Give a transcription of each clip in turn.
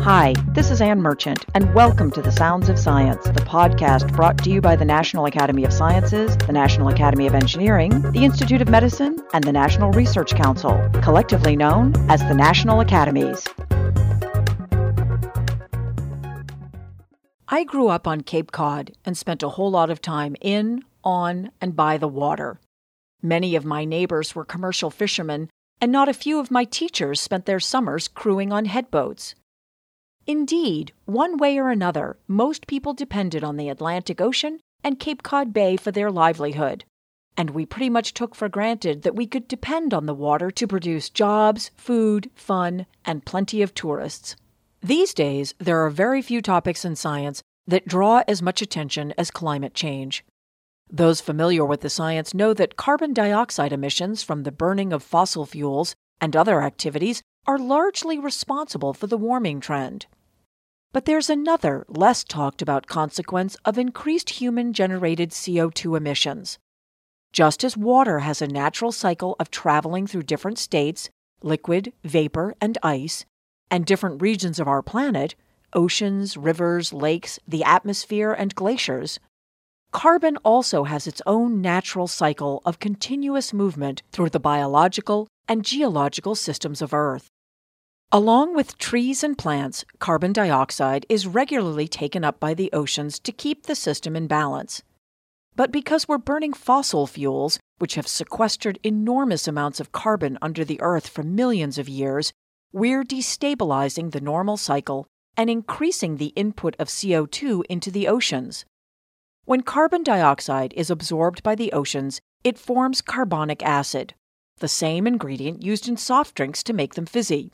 Hi, this is Ann Merchant, and welcome to The Sounds of Science, the podcast brought to you by the National Academy of Sciences, the National Academy of Engineering, the Institute of Medicine, and the National Research Council, collectively known as the National Academies. I grew up on Cape Cod and spent a whole lot of time in, on, and by the water. Many of my neighbors were commercial fishermen, and not a few of my teachers spent their summers crewing on headboats. Indeed, one way or another, most people depended on the Atlantic Ocean and Cape Cod Bay for their livelihood, and we pretty much took for granted that we could depend on the water to produce jobs, food, fun, and plenty of tourists. These days, there are very few topics in science that draw as much attention as climate change. Those familiar with the science know that carbon dioxide emissions from the burning of fossil fuels and other activities are largely responsible for the warming trend. But there's another, less talked about consequence of increased human-generated CO2 emissions. Just as water has a natural cycle of traveling through different states, liquid, vapor, and ice, and different regions of our planet, oceans, rivers, lakes, the atmosphere, and glaciers, carbon also has its own natural cycle of continuous movement through the biological and geological systems of Earth. Along with trees and plants, carbon dioxide is regularly taken up by the oceans to keep the system in balance. But because we're burning fossil fuels, which have sequestered enormous amounts of carbon under the Earth for millions of years, we're destabilizing the normal cycle and increasing the input of CO2 into the oceans. When carbon dioxide is absorbed by the oceans, it forms carbonic acid, the same ingredient used in soft drinks to make them fizzy.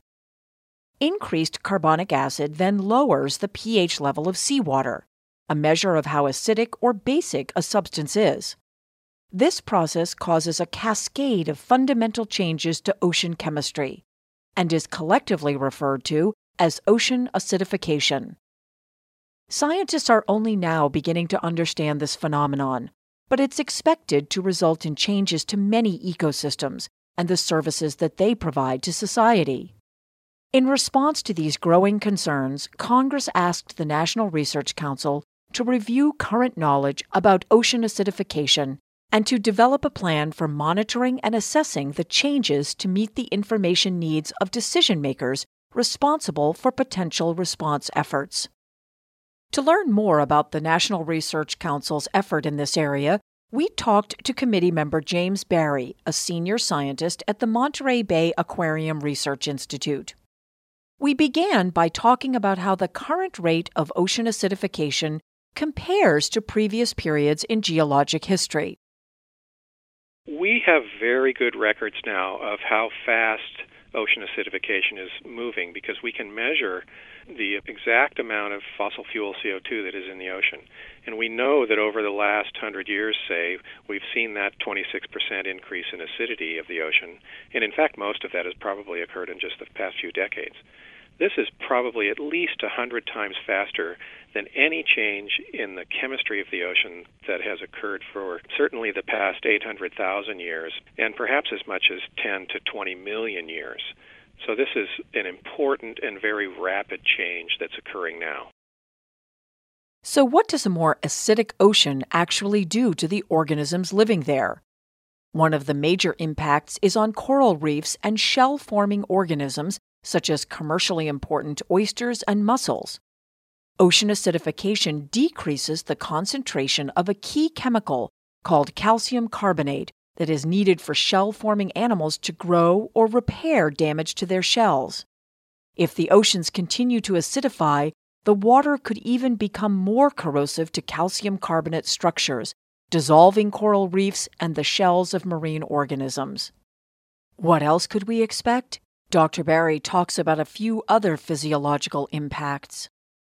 Increased carbonic acid then lowers the pH level of seawater, a measure of how acidic or basic a substance is. This process causes a cascade of fundamental changes to ocean chemistry and is collectively referred to as ocean acidification. Scientists are only now beginning to understand this phenomenon, but it's expected to result in changes to many ecosystems and the services that they provide to society. In response to these growing concerns, Congress asked the National Research Council to review current knowledge about ocean acidification and to develop a plan for monitoring and assessing the changes to meet the information needs of decision-makers responsible for potential response efforts. To learn more about the National Research Council's effort in this area, we talked to committee member James Barry, a senior scientist at the Monterey Bay Aquarium Research Institute. We began by talking about how the current rate of ocean acidification compares to previous periods in geologic history. We have very good records now of how fast ocean acidification is moving because we can measure the exact amount of fossil fuel CO2 that is in the ocean. And we know that over the last 100 years, say, we've seen that 26% increase in acidity of the ocean. And in fact, most of that has probably occurred in just the past few decades. This is probably at least 100 times faster than any change in the chemistry of the ocean that has occurred for certainly the past 800,000 years, and perhaps as much as 10 to 20 million years. So this is an important and very rapid change that's occurring now. So what does a more acidic ocean actually do to the organisms living there? One of the major impacts is on coral reefs and shell-forming organisms such as commercially important oysters and mussels. Ocean acidification decreases the concentration of a key chemical called calcium carbonate that is needed for shell-forming animals to grow or repair damage to their shells. If the oceans continue to acidify, the water could even become more corrosive to calcium carbonate structures, dissolving coral reefs and the shells of marine organisms. What else could we expect? Dr. Barry talks about a few other physiological impacts.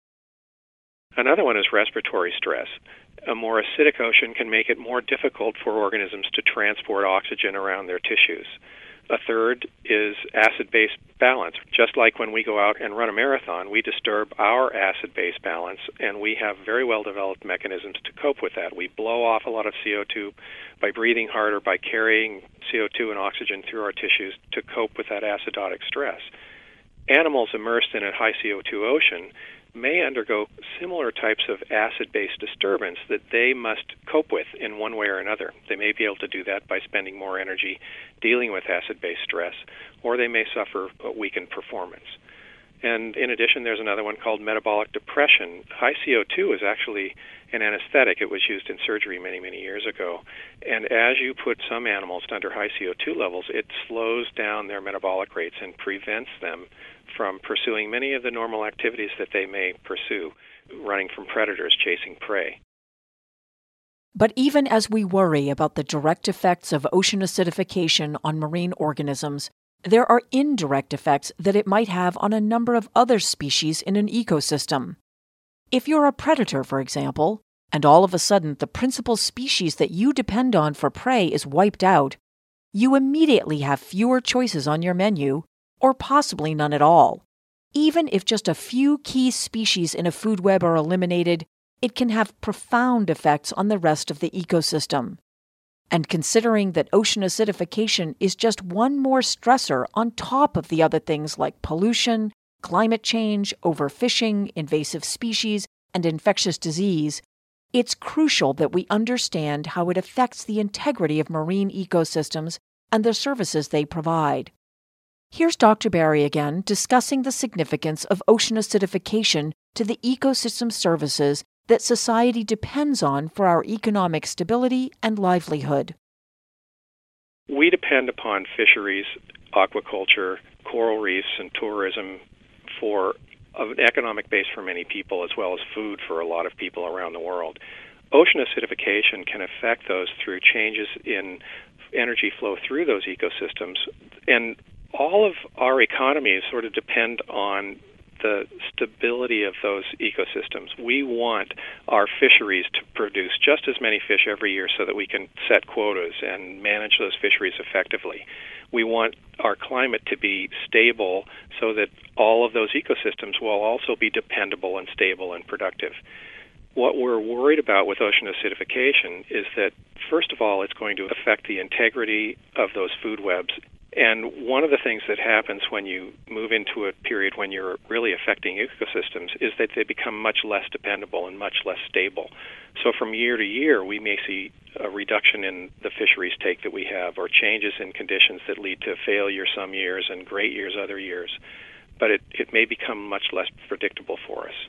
Another one is respiratory stress. A more acidic ocean can make it more difficult for organisms to transport oxygen around their tissues. A third is acid-base balance. Just like when we go out and run a marathon, we disturb our acid-base balance, and we have very well-developed mechanisms to cope with that. We blow off a lot of CO2 by breathing harder, by carrying CO2 and oxygen through our tissues to cope with that acidotic stress. animals immersed in a high CO2 ocean may undergo similar types of acid-based disturbance that they must cope with in one way or another. They may be able to do that by spending more energy dealing with acid-based stress, or they may suffer a weakened performance. And in addition, there's another one called metabolic depression. High CO2 is actually an anesthetic. It was used in surgery many, many years ago. And as you put some animals under high CO2 levels, it slows down their metabolic rates and prevents them from pursuing many of the normal activities that they may pursue, running from predators, chasing prey. But even as we worry about the direct effects of ocean acidification on marine organisms, there are indirect effects that it might have on a number of other species in an ecosystem. If you're a predator, for example, and all of a sudden the principal species that you depend on for prey is wiped out, you immediately have fewer choices on your menu, or possibly none at all. Even if just a few key species in a food web are eliminated, it can have profound effects on the rest of the ecosystem. And considering that ocean acidification is just one more stressor on top of the other things like pollution, climate change, overfishing, invasive species, and infectious disease, it's crucial that we understand how it affects the integrity of marine ecosystems and the services they provide. Here's Dr. Berry again discussing the significance of ocean acidification to the ecosystem services that society depends on for our economic stability and livelihood. We depend upon fisheries, aquaculture, coral reefs, and tourism for an economic base for many people, as well as food for a lot of people around the world. Ocean acidification can affect those through changes in energy flow through those ecosystems, and all of our economies sort of depend on the stability of those ecosystems. We want our fisheries to produce just as many fish every year so that we can set quotas and manage those fisheries effectively. We want our climate to be stable so that all of those ecosystems will also be dependable and stable and productive. What we're worried about with ocean acidification is that, first of all, it's going to affect the integrity of those food webs. And one of the things that happens when you move into a period when you're really affecting ecosystems is that they become much less dependable and much less stable. So from year to year, we may see a reduction in the fisheries take that we have, or changes in conditions that lead to failure some years and great years other years. But it may become much less predictable for us.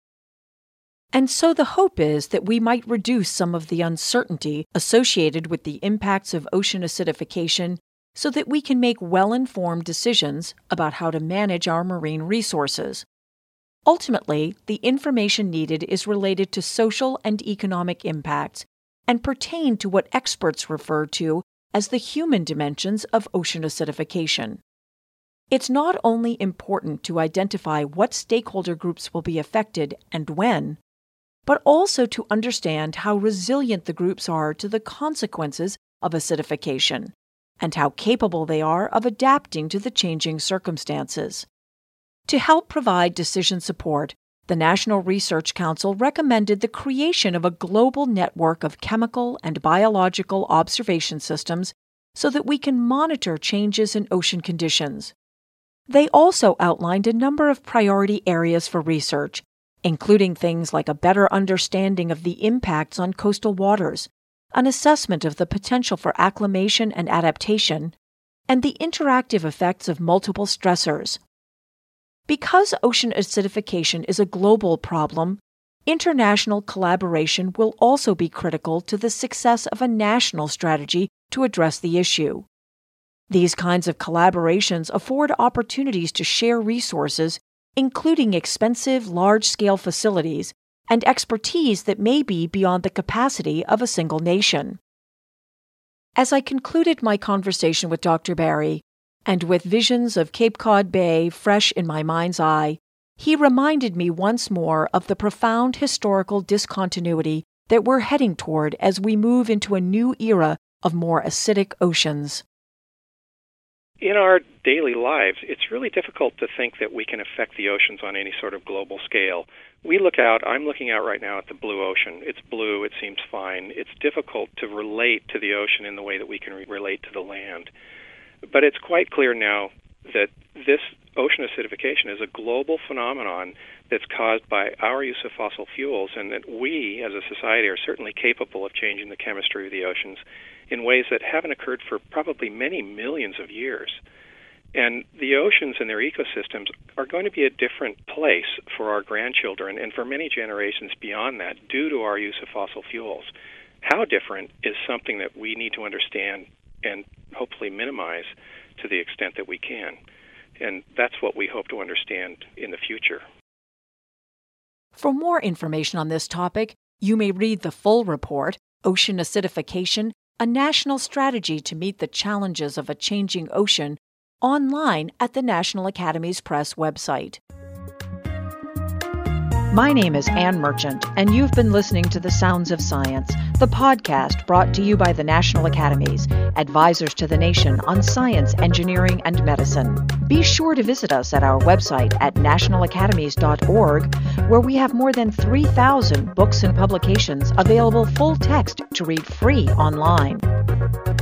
And so the hope is that we might reduce some of the uncertainty associated with the impacts of ocean acidification so that we can make well-informed decisions about how to manage our marine resources. Ultimately, the information needed is related to social and economic impacts and pertain to what experts refer to as the human dimensions of ocean acidification. It's not only important to identify what stakeholder groups will be affected and when, but also to understand how resilient the groups are to the consequences of acidification, and how capable they are of adapting to the changing circumstances. To help provide decision support, the National Research Council recommended the creation of a global network of chemical and biological observation systems so that we can monitor changes in ocean conditions. They also outlined a number of priority areas for research, including things like a better understanding of the impacts on coastal waters, an assessment of the potential for acclimation and adaptation, and the interactive effects of multiple stressors. Because ocean acidification is a global problem, international collaboration will also be critical to the success of a national strategy to address the issue. These kinds of collaborations afford opportunities to share resources, including expensive, large-scale facilities, and expertise that may be beyond the capacity of a single nation. As I concluded my conversation with Dr. Berry, and with visions of Cape Cod Bay fresh in my mind's eye, he reminded me once more of the profound historical discontinuity that we're heading toward as we move into a new era of more acidic oceans. In our daily lives, it's really difficult to think that we can affect the oceans on any sort of global scale. I'm looking out right now at the blue ocean. It's blue, it seems fine. It's difficult to relate to the ocean in the way that we can relate to the land. But it's quite clear now that this ocean ocean acidification is a global phenomenon that's caused by our use of fossil fuels, and that we, as a society, are certainly capable of changing the chemistry of the oceans in ways that haven't occurred for probably many millions of years. And the oceans and their ecosystems are going to be a different place for our grandchildren and for many generations beyond that due to our use of fossil fuels. How different is something that we need to understand and hopefully minimize to the extent that we can. And that's what we hope to understand in the future. For more information on this topic, you may read the full report, Ocean Acidification, a National Strategy to Meet the Challenges of a Changing Ocean, online at the National Academies Press website. My name is Anne Merchant, and you've been listening to The Sounds of Science, the podcast brought to you by the National Academies, advisors to the nation on science, engineering, and medicine. Be sure to visit us at our website at nationalacademies.org, where we have more than 3,000 books and publications available full text to read free online.